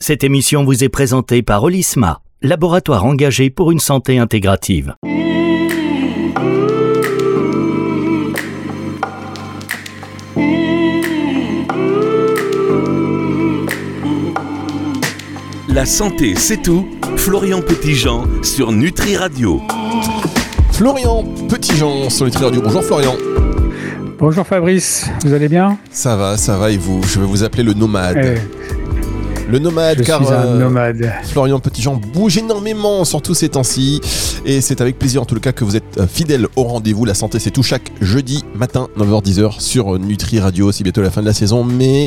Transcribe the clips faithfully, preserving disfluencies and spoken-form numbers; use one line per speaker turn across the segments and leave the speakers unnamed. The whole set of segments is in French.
Cette émission vous est présentée par Olisma, laboratoire engagé pour une santé intégrative.
La santé, c'est tout. Florian Petitjean sur Nutri Radio.
Florian Petitjean sur Nutri Radio. Bonjour Florian.
Bonjour Fabrice, vous allez bien ?
Ça va, ça va et vous ? Je vais vous appeler le nomade.
Euh,
le nomade,
je
car
suis un
euh,
nomade.
Florian Petitjean bouge énormément, surtout ces temps-ci. Et c'est avec plaisir en tout cas que vous êtes fidèle au rendez-vous. La santé, c'est tout chaque jeudi matin, neuf heures dix heures sur Nutri Radio. C'est bientôt la fin de la saison, mais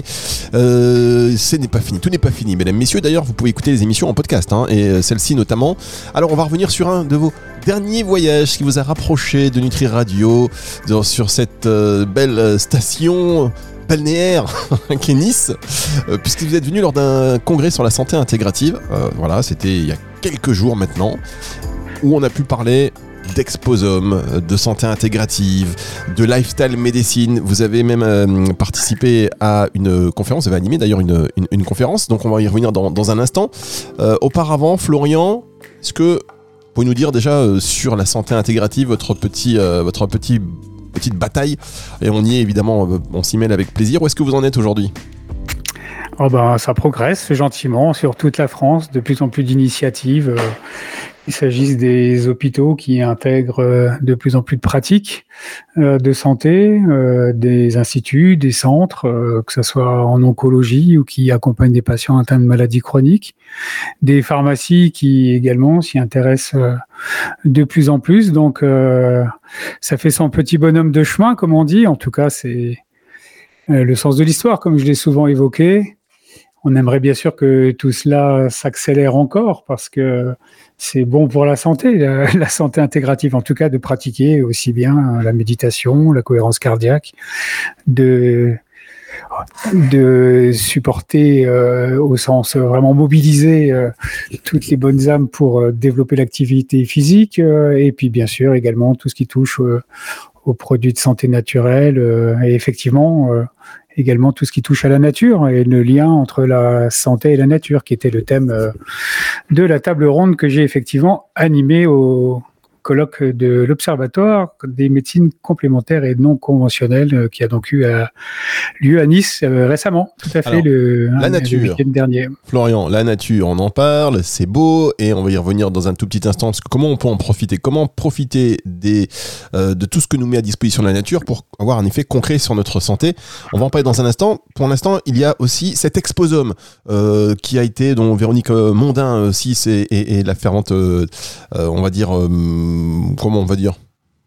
euh, ce n'est pas fini. Tout n'est pas fini, mesdames, messieurs. D'ailleurs, vous pouvez écouter les émissions en podcast, hein, et celle-ci notamment. Alors, on va revenir sur un de vos derniers voyages qui vous a rapproché de Nutri Radio, sur cette euh, belle station balnéaire qui est Nice, euh, puisque vous êtes venu lors d'un congrès sur la santé intégrative. Euh, voilà, c'était il y a quelques jours maintenant, où on a pu parler d'exposome, de santé intégrative, de lifestyle médecine. Vous avez même euh, participé à une conférence, vous avez animé d'ailleurs une, une, une conférence, donc on va y revenir dans, dans un instant. Euh, auparavant, Florian, est-ce que vous pouvez nous dire déjà euh, sur la santé intégrative, votre petit, euh, votre petit petite bataille, et on y est évidemment, on s'y mêle avec plaisir. Où est-ce que vous en êtes aujourd'hui ?
Oh ben, ça progresse gentiment sur toute la France, de plus en plus d'initiatives. Il s'agisse des hôpitaux qui intègrent de plus en plus de pratiques de santé, des instituts, des centres, que ce soit en oncologie ou qui accompagnent des patients atteints de maladies chroniques, des pharmacies qui également s'y intéressent de plus en plus. Donc, ça fait son petit bonhomme de chemin, comme on dit. En tout cas, c'est le sens de l'histoire, comme je l'ai souvent évoqué. On aimerait bien sûr que tout cela s'accélère encore parce que c'est bon pour la santé, la, la santé intégrative en tout cas, de pratiquer aussi bien la méditation, la cohérence cardiaque, de, de supporter euh, au sens vraiment mobiliser euh, toutes les bonnes âmes pour euh, développer l'activité physique euh, et puis bien sûr également tout ce qui touche euh, aux produits de santé naturelle euh, et effectivement euh, également tout ce qui touche à la nature et le lien entre la santé et la nature, qui était le thème euh, de la table ronde que j'ai effectivement animée au colloque de l'Observatoire des médecines complémentaires et non conventionnelles euh, qui a donc eu à, lieu à Nice euh, récemment, tout à fait.
Alors,
le,
la
hein,
nature.
le week-end dernier.
Florian, la nature, on en parle, c'est beau et on va y revenir dans un tout petit instant parce que comment on peut en profiter, comment profiter des, euh, de tout ce que nous met à disposition la nature pour avoir un effet concret sur notre santé. On va en parler dans un instant. Pour l'instant, il y a aussi cet exposome euh, qui a été, dont Véronique Mondin aussi c'est, et, et la fervente, euh, euh, on va dire, euh, comment on va dire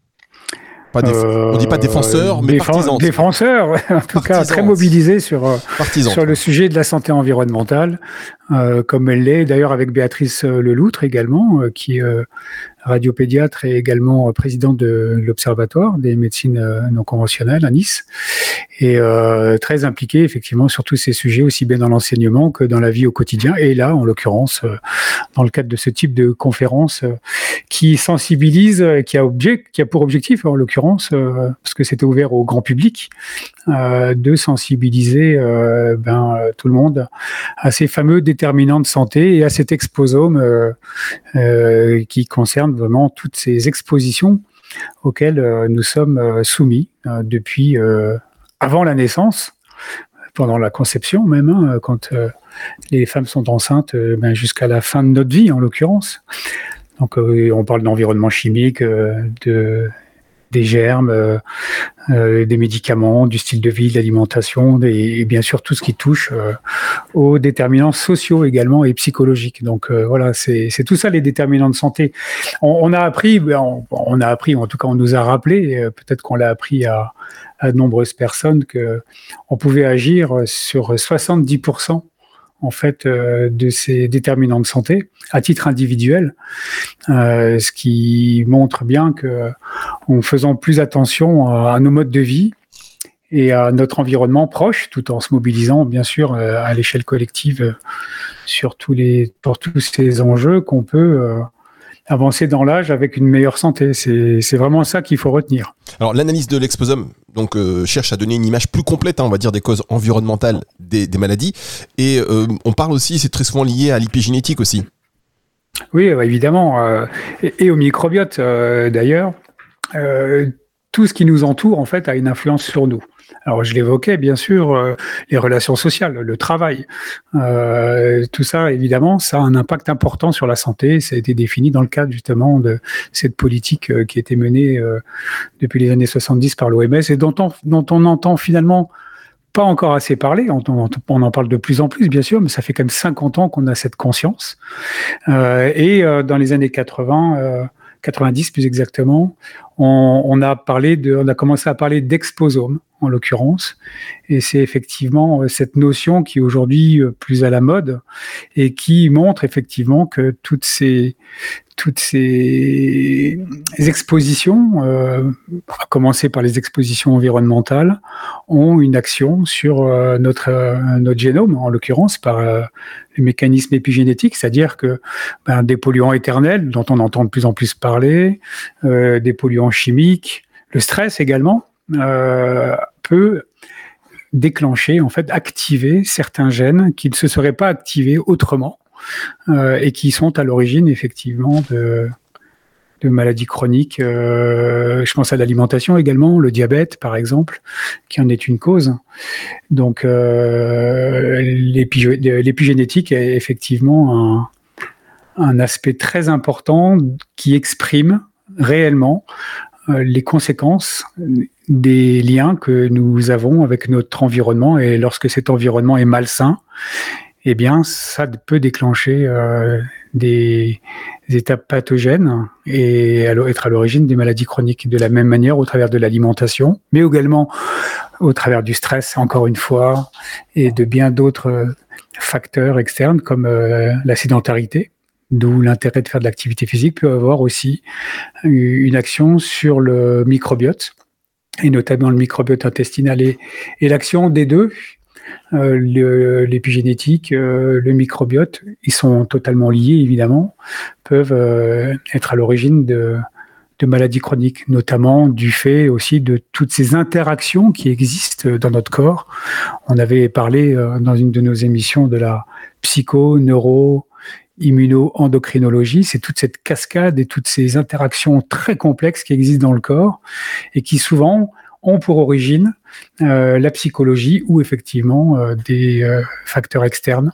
Pas déf- euh, on dit pas défenseur, mais
défense,
partisan.
Défenseur, en tout cas très mobilisé sur, sur le sujet de la santé environnementale, euh, comme elle l'est d'ailleurs avec Béatrice Leloutre également, euh, qui est euh, radiopédiatre et également présidente de l'Observatoire des médecines non conventionnelles à Nice, et euh, très impliquée effectivement sur tous ces sujets, aussi bien dans l'enseignement que dans la vie au quotidien, et là en l'occurrence euh, dans le cadre de ce type de conférence euh, qui sensibilise, qui a, objet, qui a pour objectif en l'occurrence, euh, parce que c'était ouvert au grand public, euh, de sensibiliser euh, ben, euh, tout le monde à ces fameux déterminants de santé et à cet exposome euh, euh, qui concerne vraiment toutes ces expositions auxquelles euh, nous sommes euh, soumis euh, depuis euh, avant la naissance, pendant la conception même, hein, quand euh, les femmes sont enceintes, euh, ben, jusqu'à la fin de notre vie en l'occurrence. Donc euh, on parle d'environnement chimique, euh, de des germes, euh, euh, des médicaments, du style de vie, de l'alimentation, et bien sûr tout ce qui touche euh, aux déterminants sociaux également et psychologiques. Donc euh, voilà, c'est, c'est tout ça les déterminants de santé. On, on a appris, on, on a appris, en tout cas on nous a rappelé, euh, peut-être qu'on l'a appris à, à de nombreuses personnes, que on pouvait agir sur soixante-dix pour cent en fait euh, de ces déterminants de santé à titre individuel, euh, ce qui montre bien que en faisant plus attention à, à nos modes de vie et à notre environnement proche, tout en se mobilisant bien sûr euh, à l'échelle collective euh, sur tous les pour tous ces enjeux, qu'on peut euh, avancer dans l'âge avec une meilleure santé. C'est, c'est vraiment ça qu'il faut retenir.
Alors l'analyse de l'exposome donc, euh, cherche à donner une image plus complète, hein, on va dire, des causes environnementales des, des maladies. Et euh, on parle aussi, c'est très souvent lié à l'épigénétique aussi.
Oui, évidemment. Euh, et, et au microbiote, euh, d'ailleurs. Euh, tout ce qui nous entoure, en fait, a une influence sur nous. Alors, je l'évoquais, bien sûr, euh, les relations sociales, le travail. Euh, tout ça, évidemment, ça a un impact important sur la santé. Ça a été défini dans le cadre, justement, de cette politique euh, qui a été menée euh, depuis les années soixante-dix par l'O M S et dont on, dont on entend finalement pas encore assez parler. On, on, on en parle de plus en plus, bien sûr, mais ça fait quand même cinquante ans qu'on a cette conscience. Euh, et euh, dans les années quatre-vingts... Euh, quatre-vingt-dix plus exactement, on, on a parlé de, on a commencé à parler d'exposome en l'occurrence, et c'est effectivement cette notion qui est aujourd'hui plus à la mode et qui montre effectivement que toutes ces toutes ces expositions, euh, à commencer par les expositions environnementales, ont une action sur euh, notre euh, notre génome, en l'occurrence par euh, les mécanismes épigénétiques, c'est-à-dire que ben, des polluants éternels dont on entend de plus en plus parler, euh, des polluants chimiques, le stress également, euh, peut déclencher, en fait, activer certains gènes qui ne se seraient pas activés autrement. Euh, et qui sont à l'origine effectivement de, de maladies chroniques. Euh, je pense à l'alimentation également, le diabète par exemple, qui en est une cause. Donc euh, l'épigé- l'épigénétique est effectivement un, un aspect très important qui exprime réellement euh, les conséquences des liens que nous avons avec notre environnement, et lorsque cet environnement est malsain, eh bien, ça peut déclencher euh, des, des étapes pathogènes et être à l'origine des maladies chroniques. De la même manière, au travers de l'alimentation, mais également au travers du stress, encore une fois, et de bien d'autres facteurs externes comme euh, la sédentarité, d'où l'intérêt de faire de l'activité physique, peut avoir aussi une action sur le microbiote, et notamment le microbiote intestinal. Et, et l'action des deux, Euh, le, l'épigénétique, euh, le microbiote, ils sont totalement liés évidemment, peuvent euh, être à l'origine de, de maladies chroniques, notamment du fait aussi de toutes ces interactions qui existent dans notre corps. On avait parlé euh, dans une de nos émissions de la psycho, neuro, immuno-endocrinologie, c'est toute cette cascade et toutes ces interactions très complexes qui existent dans le corps et qui souvent ont pour origine euh, la psychologie ou effectivement euh, des euh, facteurs externes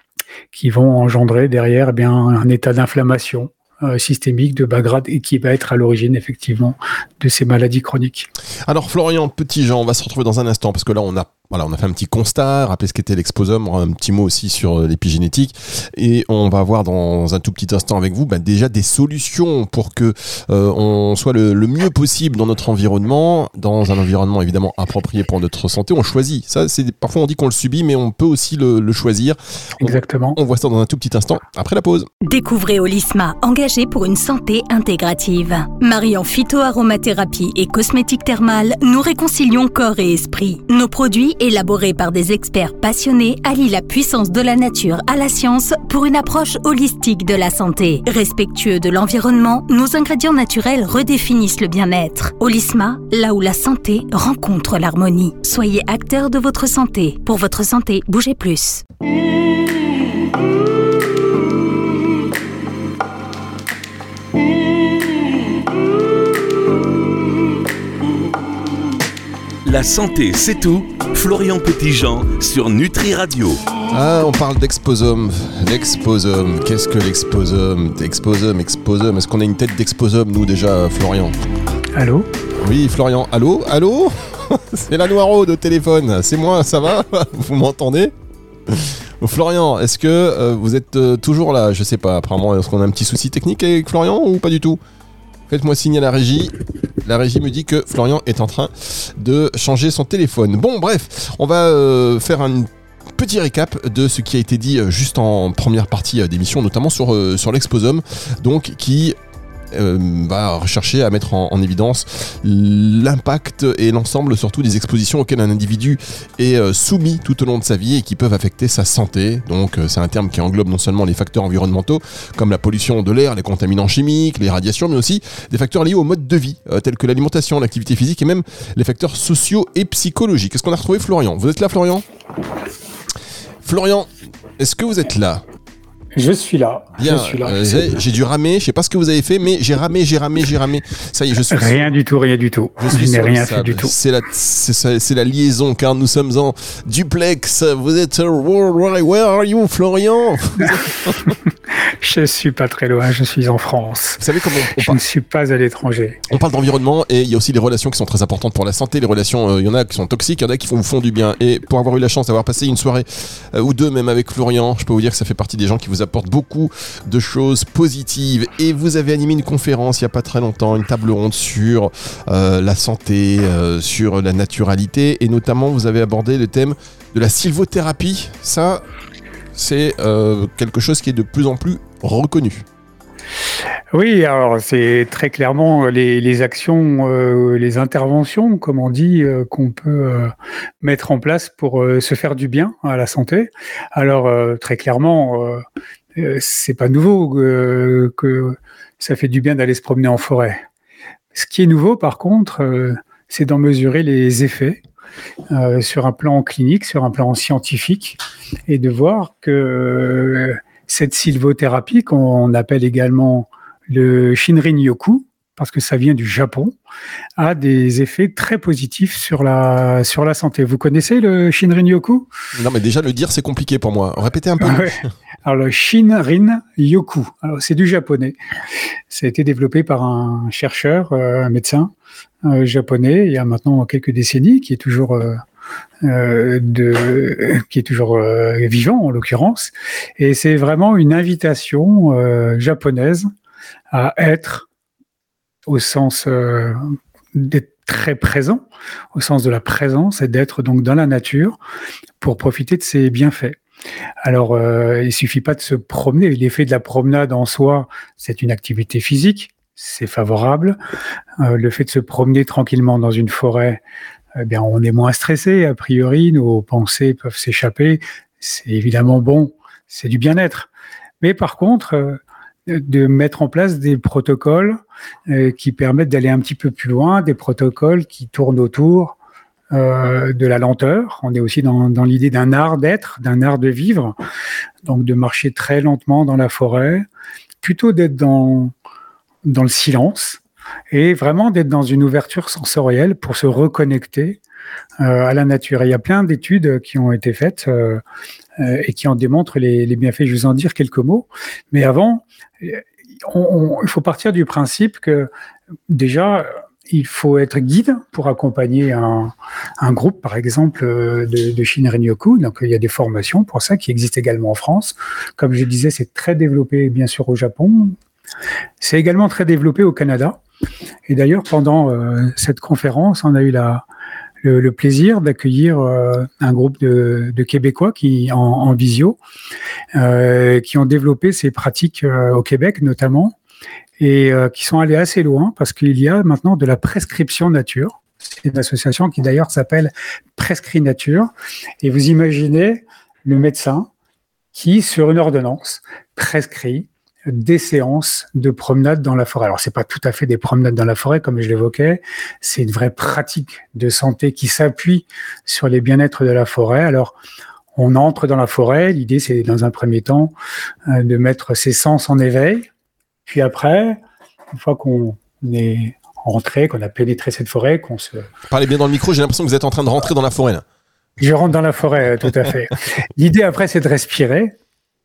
qui vont engendrer derrière eh bien, un état d'inflammation euh, systémique de bas grade et qui va être à l'origine effectivement de ces maladies chroniques.
Alors Florian Petitjean, on va se retrouver dans un instant parce que là on a Voilà, on a fait un petit constat, rappelé ce qu'était l'exposome, un petit mot aussi sur l'épigénétique, et on va voir dans un tout petit instant avec vous bah, déjà des solutions pour que euh, on soit le, le mieux possible dans notre environnement, dans un environnement évidemment approprié pour notre santé. On choisit, ça c'est parfois on dit qu'on le subit, mais on peut aussi le, le choisir.
Exactement.
On, on voit ça dans un tout petit instant après la pause.
Découvrez Olisma, engagé pour une santé intégrative. Mariant phytoaromathérapie et cosmétique thermale, nous réconcilions corps et esprit. Nos produits élaborés par des experts passionnés, allient la puissance de la nature à la science pour une approche holistique de la santé. Respectueux de l'environnement, nos ingrédients naturels redéfinissent le bien-être. Olisma, là où la santé rencontre l'harmonie. Soyez acteurs de votre santé. Pour votre santé, bougez plus.
La santé, c'est tout. Florian Petitjean sur Nutri Radio.
Ah, on parle d'exposome. L'exposome. Qu'est-ce que l'exposome ? Exposome, exposome. Est-ce qu'on a une tête d'exposome, nous, déjà, Florian ?
Allô ?
Oui, Florian. Allô ? Allô ? C'est la Noiro de téléphone. C'est moi, ça va ? Vous m'entendez ? Florian, est-ce que euh, vous êtes euh, toujours là ? Je sais pas. Apparemment, est-ce qu'on a un petit souci technique avec Florian ou pas du tout ? Faites-moi signe à la régie. La régie me dit que Florian est en train de changer son téléphone. Bon, bref, on va euh, faire un petit récap de ce qui a été dit juste en première partie d'émission, notamment sur, euh, sur l'exposome, donc qui euh, va rechercher à mettre en, en évidence l'impact et l'ensemble surtout des expositions auxquelles un individu est euh, soumis tout au long de sa vie et qui peuvent affecter sa santé. Donc euh, c'est un terme qui englobe non seulement les facteurs environnementaux comme la pollution de l'air, les contaminants chimiques, les radiations, mais aussi des facteurs liés au mode de vie, euh, tels que l'alimentation, l'activité physique et même les facteurs sociaux et psychologiques. Est-ce qu'on a retrouvé Florian ? Vous êtes là, Florian ? Florian, est-ce que vous êtes là ?
Je suis là.
Bien,
je suis là.
Euh, j'ai, j'ai dû ramer, je sais pas ce que vous avez fait, mais j'ai ramé, j'ai ramé, j'ai ramé. Ça y est, je suis...
Rien du tout, rien du tout.
Je, suis
je n'ai rien fait du tout.
C'est la, c'est, c'est la liaison, car nous sommes en duplex. Vous êtes... Where are you, Florian ?
Je suis pas très loin, je suis en France.
Vous savez comment on
Je
parle...
ne suis pas à l'étranger.
On parle d'environnement et il y a aussi les relations qui sont très importantes pour la santé. Les relations, il euh, y en a qui sont toxiques, il y en a qui font, vous font du bien. Et pour avoir eu la chance d'avoir passé une soirée euh, ou deux même avec Florian, je peux vous dire que ça fait partie des gens qui vous apportent beaucoup de choses positives. Et vous avez animé une conférence il n'y a pas très longtemps, une table ronde sur euh, la santé, euh, sur la naturalité. Et notamment, vous avez abordé le thème de la sylvothérapie. Ça, c'est euh, quelque chose qui est de plus en plus reconnu.
Oui, alors c'est très clairement les, les actions, euh, les interventions, comme on dit, euh, qu'on peut euh, mettre en place pour euh, se faire du bien à la santé. Alors euh, très clairement, euh, euh, c'est pas nouveau euh, que ça fait du bien d'aller se promener en forêt. Ce qui est nouveau, par contre, euh, c'est d'en mesurer les effets euh, sur un plan clinique, sur un plan scientifique, et de voir que euh, cette sylvothérapie, qu'on appelle également le Shinrin-yoku, parce que ça vient du Japon, a des effets très positifs sur la, sur la santé. Vous connaissez le Shinrin-yoku ?
Non, mais déjà, le dire, c'est compliqué pour moi. Répétez un peu.
Ouais. Alors, le Shinrin-yoku, alors, c'est du japonais. Ça a été développé par un chercheur, un médecin euh, japonais, il y a maintenant quelques décennies, qui est toujours... Euh, Euh, de, qui est toujours euh, vivant en l'occurrence, et c'est vraiment une invitation euh, japonaise à être au sens euh, d'être très présent, au sens de la présence, et d'être donc dans la nature pour profiter de ses bienfaits. Alors, euh, il suffit pas de se promener. L'effet de la promenade en soi, c'est une activité physique, c'est favorable. Euh, le fait de se promener tranquillement dans une forêt, eh bien, on est moins stressé, a priori, nos pensées peuvent s'échapper. C'est évidemment bon, c'est du bien-être. Mais par contre, euh, de mettre en place des protocoles euh, qui permettent d'aller un petit peu plus loin, des protocoles qui tournent autour euh, de la lenteur. On est aussi dans, dans l'idée d'un art d'être, d'un art de vivre, donc de marcher très lentement dans la forêt, plutôt d'être dans, dans le silence, et vraiment d'être dans une ouverture sensorielle pour se reconnecter euh, à la nature. Et il y a plein d'études qui ont été faites euh, euh, et qui en démontrent les, les bienfaits. Je vais vous en dire quelques mots. Mais avant, on, on, il faut partir du principe que déjà, il faut être guide pour accompagner un, un groupe, par exemple, de, de Shinrin-yoku. Donc, il y a des formations pour ça qui existent également en France. Comme je disais, c'est très développé, bien sûr, au Japon. C'est également très développé au Canada. Et d'ailleurs, pendant euh, cette conférence, on a eu la, le, le plaisir d'accueillir euh, un groupe de, de Québécois qui, en, en visio, euh, qui ont développé ces pratiques euh, au Québec notamment, et euh, qui sont allés assez loin parce qu'il y a maintenant de la prescription nature. C'est une association qui d'ailleurs s'appelle Prescrit Nature. Et vous imaginez le médecin qui, sur une ordonnance, prescrit des séances de promenade dans la forêt. Alors, c'est pas tout à fait des promenades dans la forêt, comme je l'évoquais. C'est une vraie pratique de santé qui s'appuie sur les bien-être de la forêt. Alors, on entre dans la forêt. L'idée, c'est dans un premier temps euh, de mettre ses sens en éveil. Puis après, une fois qu'on est rentré, qu'on a pénétré cette forêt, qu'on se...
Parlez bien dans le micro, j'ai l'impression que vous êtes en train de rentrer dans la forêt, là.
Je rentre dans la forêt, tout à fait. L'idée, après, c'est de respirer.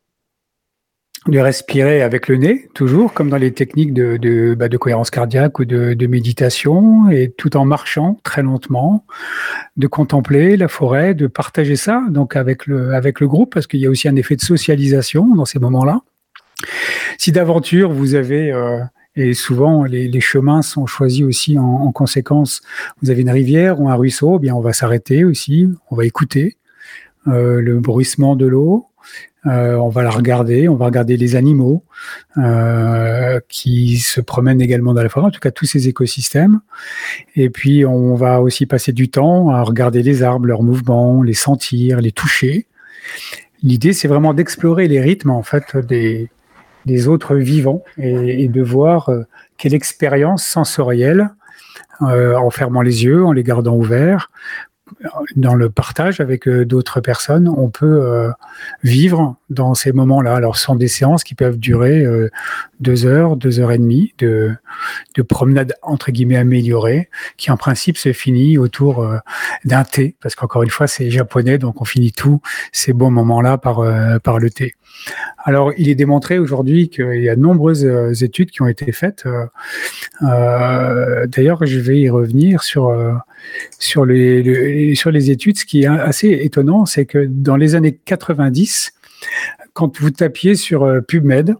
De respirer avec le nez, toujours, comme dans les techniques de, de, bah, de cohérence cardiaque ou de, de méditation, et tout en marchant très lentement, de contempler la forêt, de partager ça donc avec le, avec le groupe, parce qu'il y a aussi un effet de socialisation dans ces moments-là. Si d'aventure, vous avez, euh, et souvent les, les chemins sont choisis aussi en, en conséquence, vous avez une rivière ou un ruisseau, eh bien on va s'arrêter aussi, on va écouter euh, le bruissement de l'eau, Euh, on va la regarder, on va regarder les animaux euh, qui se promènent également dans la forêt, en tout cas tous ces écosystèmes. Et puis on va aussi passer du temps à regarder les arbres, leurs mouvements, les sentir, les toucher. L'idée, c'est vraiment d'explorer les rythmes en fait des, des autres vivants et, et de voir euh, quelle expérience sensorielle, euh, en fermant les yeux, en les gardant ouverts, dans le partage avec euh, d'autres personnes, on peut euh, vivre dans ces moments-là. Alors, ce sont des séances qui peuvent durer euh, deux heures, deux heures et demie de, de promenade entre guillemets améliorée, qui en principe se finit autour euh, d'un thé, parce qu'encore une fois, c'est japonais, donc on finit tous ces bons moments-là par, euh, par le thé. Alors, il est démontré aujourd'hui qu'il y a de nombreuses euh, études qui ont été faites. Euh, euh, d'ailleurs, je vais y revenir sur euh, sur les, les sur les études. Ce qui est assez étonnant, c'est que dans les années quatre-vingt-dix, quand vous tapiez sur euh, PubMed,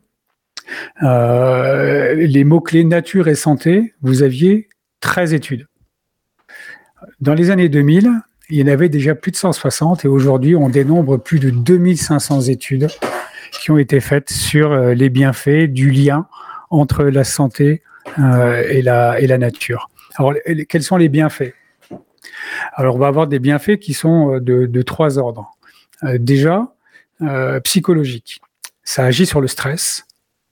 euh, les mots-clés nature et santé, vous aviez treize études. Dans les années deux mille, il y en avait déjà plus de cent soixante et aujourd'hui, on dénombre plus de deux mille cinq cents études qui ont été faites sur euh, les bienfaits du lien entre la santé euh, et, la, et la nature. Alors, les, quels sont les bienfaits ? Alors, on va avoir des bienfaits qui sont de, de trois ordres. Euh, déjà, euh, psychologique. Ça agit sur le stress.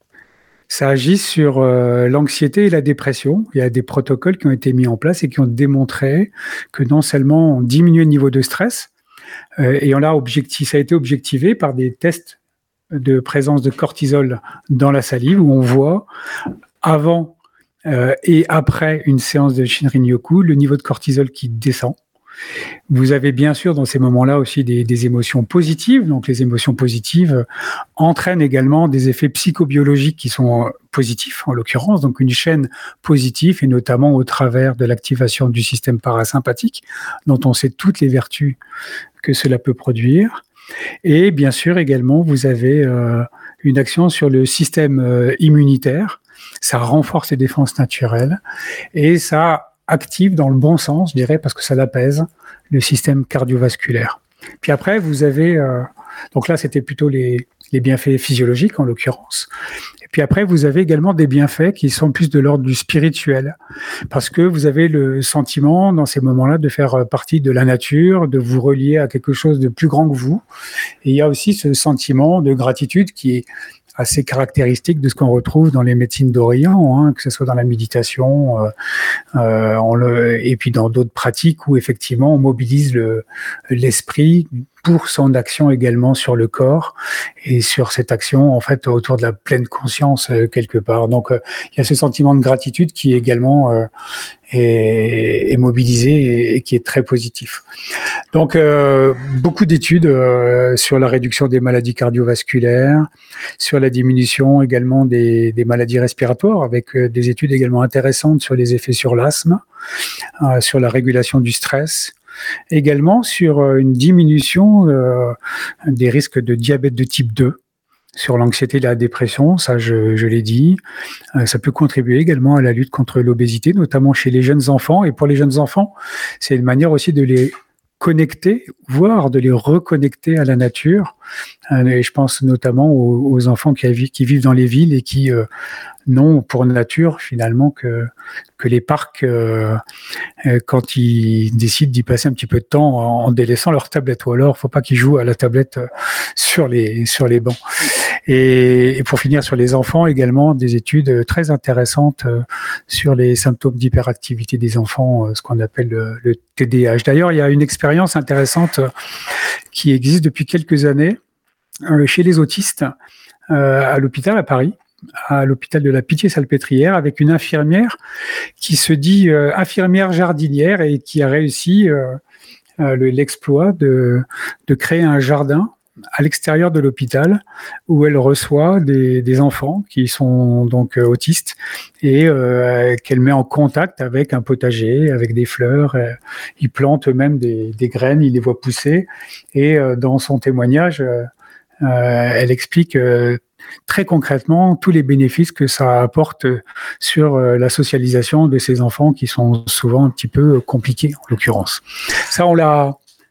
Ça agit sur euh, l'anxiété et la dépression. Il y a des protocoles qui ont été mis en place et qui ont démontré que non seulement on diminuait le niveau de stress, euh, et on l'a objectif, ça a été objectivé par des tests de présence de cortisol dans la salive, où on voit avant euh, et après une séance de Shinrin-yoku le niveau de cortisol qui descend. Vous avez bien sûr dans ces moments-là aussi des, des émotions positives. Donc les émotions positives entraînent également des effets psychobiologiques qui sont positifs, en l'occurrence, donc une chaîne positive, et notamment au travers de l'activation du système parasympathique, dont on sait toutes les vertus que cela peut produire. Et bien sûr également, vous avez euh, une action sur le système euh, immunitaire. Ça renforce les défenses naturelles et ça active dans le bon sens, je dirais, parce que ça l'apaise, le système cardiovasculaire. Puis après, vous avez... Euh, donc là, c'était plutôt les, les bienfaits physiologiques, en l'occurrence. Et puis après, vous avez également des bienfaits qui sont plus de l'ordre du spirituel, parce que vous avez le sentiment, dans ces moments-là, de faire partie de la nature, de vous relier à quelque chose de plus grand que vous. Et il y a aussi ce sentiment de gratitude qui est assez caractéristique de ce qu'on retrouve dans les médecines d'Orient, hein, que ce soit dans la méditation, euh, euh, on le, et puis dans d'autres pratiques où effectivement on mobilise le, l'esprit pour son action également sur le corps et sur cette action en fait autour de la pleine conscience euh, quelque part. Donc euh, il y a ce sentiment de gratitude qui également euh, est, est mobilisé et, et qui est très positif. Donc euh, beaucoup d'études euh, sur la réduction des maladies cardiovasculaires, sur la diminution également des, des maladies respiratoires, avec euh, des études également intéressantes sur les effets sur l'asthme, euh, sur la régulation du stress, également sur euh, une diminution euh, des risques de diabète de type deux, sur l'anxiété et la dépression, ça je, je l'ai dit. Euh, ça peut contribuer également à la lutte contre l'obésité, notamment chez les jeunes enfants. Et pour les jeunes enfants, c'est une manière aussi de les connecter, voire de les reconnecter à la nature. Euh, et je pense notamment aux, aux enfants qui, qui vivent dans les villes et qui euh, n'ont pour nature finalement que, que les parcs, euh, euh, quand ils décident d'y passer un petit peu de temps en, en délaissant leur tablette, ou alors faut pas qu'ils jouent à la tablette euh, sur les sur les bancs. Et, et pour finir sur les enfants également, des études très intéressantes euh, sur les symptômes d'hyperactivité des enfants, euh, ce qu'on appelle le, le T D A H. D'ailleurs, il y a une expérience intéressante euh, qui existe depuis quelques années euh, chez les autistes euh, à l'hôpital à Paris, à l'hôpital de la Pitié-Salpêtrière, avec une infirmière qui se dit euh, infirmière jardinière et qui a réussi euh, euh, le, l'exploit de, de créer un jardin à l'extérieur de l'hôpital où elle reçoit des, des enfants qui sont donc euh, autistes et euh, qu'elle met en contact avec un potager, avec des fleurs. Euh, ils plantent eux-mêmes des, des graines, ils les voient pousser et euh, dans son témoignage, euh, euh, elle explique euh, très concrètement tous les bénéfices que ça apporte sur euh, la socialisation de ces enfants qui sont souvent un petit peu compliqués en l'occurrence. Ça, on l'a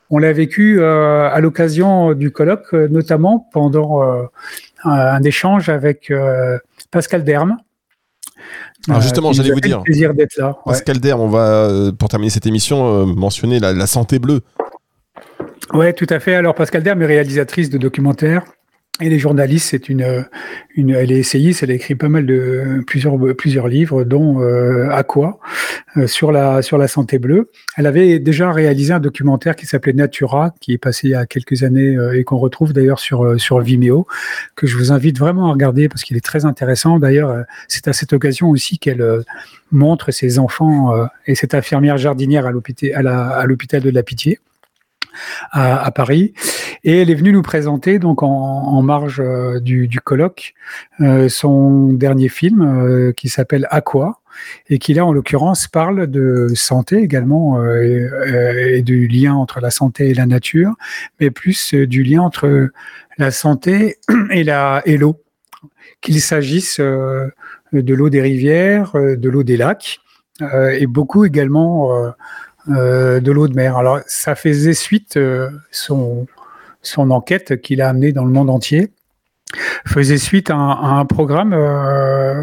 On l'a vécu euh, à l'occasion du colloque, notamment pendant euh, un échange avec euh, Pascal Derme.
Alors justement, euh, j'allais vous dire,
plaisir d'être là.
Pascal ouais. Derme, on va, pour terminer cette émission, euh, mentionner la, la santé bleue.
Oui, tout à fait. Alors Pascal Derme est réalisatrice de documentaires. Elle est journaliste, c'est une, une, elle est essayiste, elle a écrit pas mal de plusieurs plusieurs livres, dont euh, À quoi euh, sur la sur la santé bleue. Elle avait déjà réalisé un documentaire qui s'appelait Natura, qui est passé il y a quelques années euh, et qu'on retrouve d'ailleurs sur sur Vimeo, que je vous invite vraiment à regarder parce qu'il est très intéressant. D'ailleurs, euh, c'est à cette occasion aussi qu'elle euh, montre ses enfants euh, et cette infirmière jardinière à l'hôpital à, la, à l'hôpital de la Pitié. À, à Paris, et elle est venue nous présenter donc en, en marge euh, du, du colloque euh, son dernier film euh, qui s'appelle À quoi, et qui là en l'occurrence parle de santé également euh, et, et du lien entre la santé et la nature, mais plus euh, du lien entre la santé et la et l'eau, qu'il s'agisse euh, de l'eau des rivières, de l'eau des lacs euh, et beaucoup également euh, Euh, de l'eau de mer. Alors, ça faisait suite, euh, son, son enquête qu'il a amenée dans le monde entier, faisait suite à un, à un programme euh,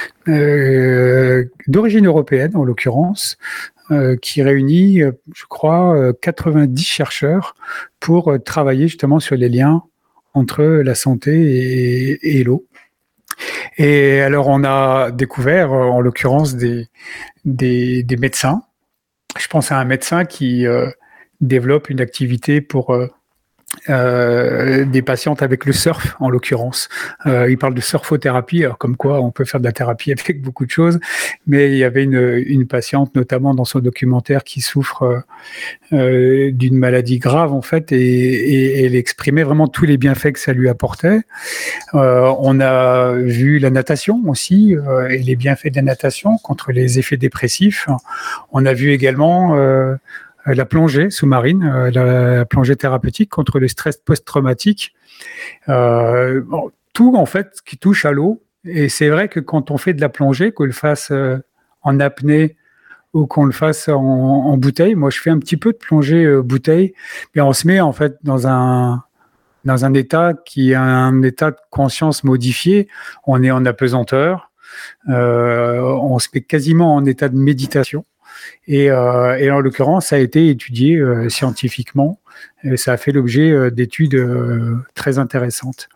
euh, d'origine européenne, en l'occurrence, euh, qui réunit, je crois, quatre-vingt-dix chercheurs pour travailler justement sur les liens entre la santé et, et l'eau. Et alors, on a découvert, en l'occurrence, des, des, des médecins. Je pense à un médecin qui euh, développe une activité pour euh, euh, des patientes avec le surf, en l'occurrence. Euh, il parle de surfothérapie, alors comme quoi on peut faire de la thérapie avec beaucoup de choses, mais il y avait une, une patiente, notamment dans son documentaire, qui souffre euh, d'une maladie grave, en fait, et, et, et elle exprimait vraiment tous les bienfaits que ça lui apportait. Euh, on a vu la natation aussi, euh, et les bienfaits de la natation contre les effets dépressifs. On a vu également euh, la plongée sous-marine, euh, la, la plongée thérapeutique contre le stress post-traumatique. Euh, bon, tout, en fait, qui touche à l'eau. Et c'est vrai que quand on fait de la plongée, qu'on le fasse euh, en apnée ou qu'on le fasse en, en bouteille, moi, je fais un petit peu de plongée euh, bouteille, mais on se met, en fait, dans un... dans un état qui est un état de conscience modifié. On est en apesanteur, euh, on se met quasiment en état de méditation. Et, euh, et en l'occurrence, ça a été étudié euh, scientifiquement. Et ça a fait l'objet euh, d'études euh, très intéressantes.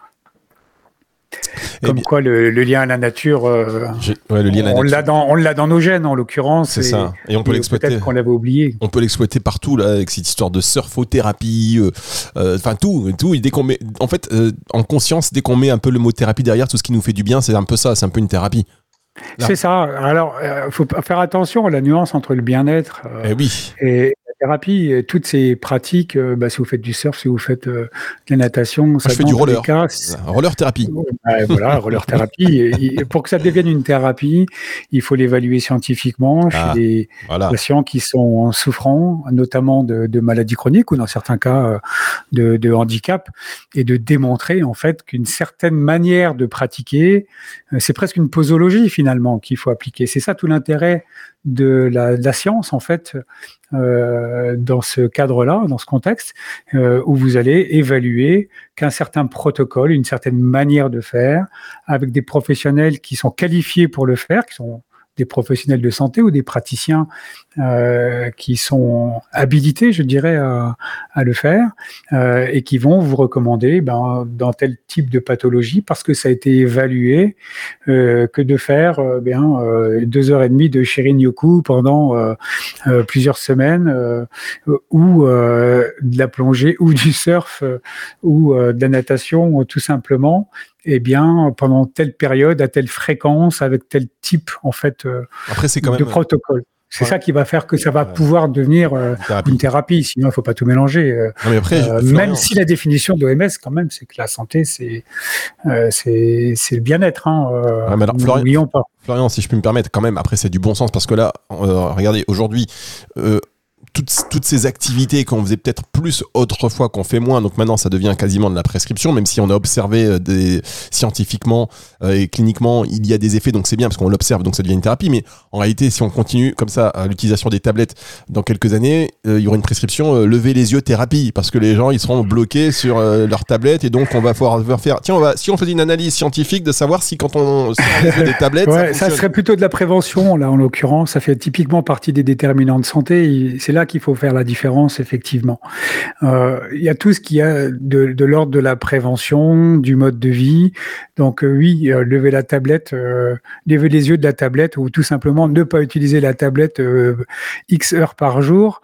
Comme bien, quoi le, le lien à la nature, euh,
ouais, le lien à la
on,
nature.
L'a dans, on l'a dans nos gènes en l'occurrence.
C'est et, ça. Et on peut et l'exploiter.
Peut-être qu'on l'avait oublié.
On peut l'exploiter partout là, avec cette histoire de surfothérapie. Enfin euh, tout, tout. Dès qu'on met, en fait, euh, en conscience, dès qu'on met un peu le mot thérapie derrière, tout ce qui nous fait du bien, c'est un peu ça. C'est un peu une thérapie.
Là. C'est ça. Alors, il euh, faut faire attention à la nuance entre le bien-être euh,
eh oui.
et la thérapie. Et toutes ces pratiques, euh, bah, si vous faites du surf, si vous faites euh, de la natation, ça
je fais du roller.
Cas,
roller thérapie.
Ouais, voilà, roller thérapie. Et, et pour que ça devienne une thérapie, il faut l'évaluer scientifiquement chez ah, des voilà. patients qui sont souffrants, notamment de, de maladies chroniques ou dans certains cas de, de handicap, et de démontrer en fait qu'une certaine manière de pratiquer, c'est presque une posologie finalement qu'il faut appliquer. C'est ça tout l'intérêt de la, de la science en fait, euh, dans ce cadre-là, dans ce contexte, euh, où vous allez évaluer qu'un certain protocole, une certaine manière de faire, avec des professionnels qui sont qualifiés pour le faire, qui sont des professionnels de santé ou des praticiens euh, qui sont habilités, je dirais, à, à le faire, euh, et qui vont vous recommander ben, dans tel type de pathologie, parce que ça a été évalué, euh, que de faire euh, bien, euh, deux heures et demie de Shirin-yoku pendant euh, euh, plusieurs semaines, euh, ou euh, de la plongée, ou du surf, euh, ou euh, de la natation, tout simplement, eh bien, pendant telle période, à telle fréquence, avec tel type, en fait, euh,
Après, c'est quand
de
même...
protocole. C'est ouais. ça qui va faire que ça va
ouais.
pouvoir devenir euh, une, thérapie. une thérapie. Sinon, il ne faut pas tout mélanger. Euh,
non, mais après,
euh, même si la définition de l'O M S, quand même, c'est que la santé, c'est, euh, c'est, c'est le bien-être. Hein, euh,
ouais, mais alors, Florian,
n'oublions pas.
Florian, si je peux me permettre, quand même, après, c'est du bon sens, parce que là, euh, regardez, aujourd'hui... Euh, toutes, toutes ces activités qu'on faisait peut-être plus autrefois, qu'on fait moins, donc maintenant ça devient quasiment de la prescription, même si on a observé des, scientifiquement euh, et cliniquement, il y a des effets, donc c'est bien parce qu'on l'observe, donc ça devient une thérapie, mais en réalité, si on continue comme ça à l'utilisation des tablettes dans quelques années, euh, il y aura une prescription euh, lever les yeux thérapie, parce que les gens, ils seront bloqués sur euh, leur tablette, et donc on va pouvoir faire, tiens, on va, si on faisait une analyse scientifique de savoir si quand on sort des tablettes,
ouais,
ça,
ça serait plutôt de la prévention, là, en l'occurrence, ça fait typiquement partie des déterminants de santé, c'est là qu'il faut faire la différence, effectivement. Euh, il y a tout ce qui a de, de l'ordre de la prévention, du mode de vie, donc euh, oui, euh, lever la tablette, euh, lever les yeux de la tablette, ou tout simplement ne pas utiliser la tablette euh, X heures par jour,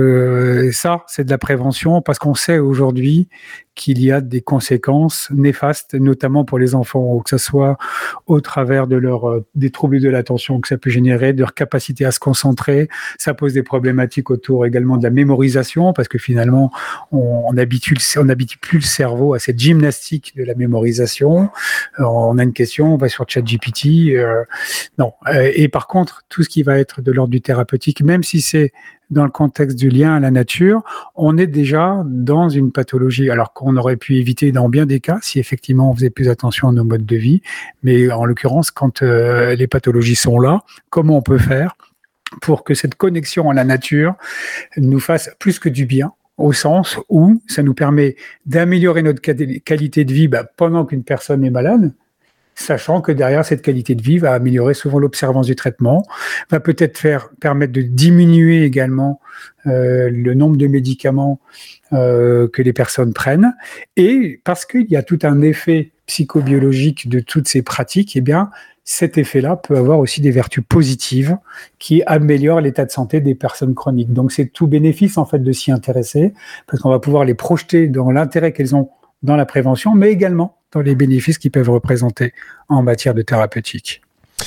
euh, ça, c'est de la prévention, parce qu'on sait aujourd'hui qu'il y a des conséquences néfastes, notamment pour les enfants, que ce soit au travers de leur, euh, des troubles de l'attention que ça peut générer, de leur capacité à se concentrer. Ça pose des problématiques autour également de la mémorisation, parce que finalement, on, on habitue, on n'habitue plus le cerveau à cette gymnastique de la mémorisation. Euh, on a une question, on va sur ChatGPT. Euh, non. Euh, et par contre, tout ce qui va être de l'ordre du thérapeutique, même si c'est dans le contexte du lien à la nature, on est déjà dans une pathologie, alors qu'on aurait pu éviter dans bien des cas si effectivement on faisait plus attention à nos modes de vie. Mais en l'occurrence, quand euh, les pathologies sont là, comment on peut faire pour que cette connexion à la nature nous fasse plus que du bien, au sens où ça nous permet d'améliorer notre qualité de vie bah, pendant qu'une personne est malade, sachant que derrière cette qualité de vie va améliorer souvent l'observance du traitement, va peut-être faire permettre de diminuer également euh, le nombre de médicaments euh, que les personnes prennent, et parce qu'il y a tout un effet psychobiologique de toutes ces pratiques, eh bien cet effet-là peut avoir aussi des vertus positives qui améliorent l'état de santé des personnes chroniques. Donc c'est tout bénéfice en fait de s'y intéresser, parce qu'on va pouvoir les projeter dans l'intérêt qu'elles ont dans la prévention, mais également dans les bénéfices qu'ils peuvent représenter en matière de thérapeutique.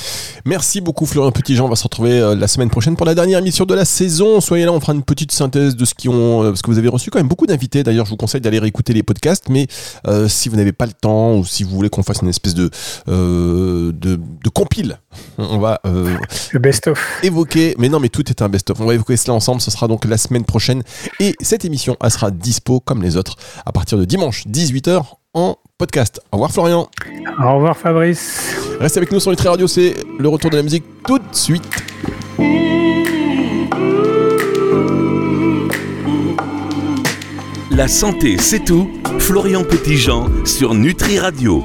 Merci beaucoup Florian Petitjean, on va se retrouver euh, la semaine prochaine pour la dernière émission de la saison. Soyez là, on fera une petite synthèse de ce qui ont, euh, parce que vous avez reçu quand même beaucoup d'invités. D'ailleurs, je vous conseille d'aller réécouter les podcasts, mais euh, si vous n'avez pas le temps ou si vous voulez qu'on fasse une espèce de euh, de, de compile, on va euh,
le best-of
évoquer. Mais non, mais tout est un best-of. On va évoquer cela ensemble. Ce sera donc la semaine prochaine et cette émission, elle sera dispo comme les autres à partir de dimanche dix-huit heures en podcast. Au revoir Florian.
Au revoir Fabrice.
Restez avec nous sur Nutri Radio, c'est le retour de la musique tout de suite.
La santé, c'est tout. Florian Petitjean sur Nutri Radio.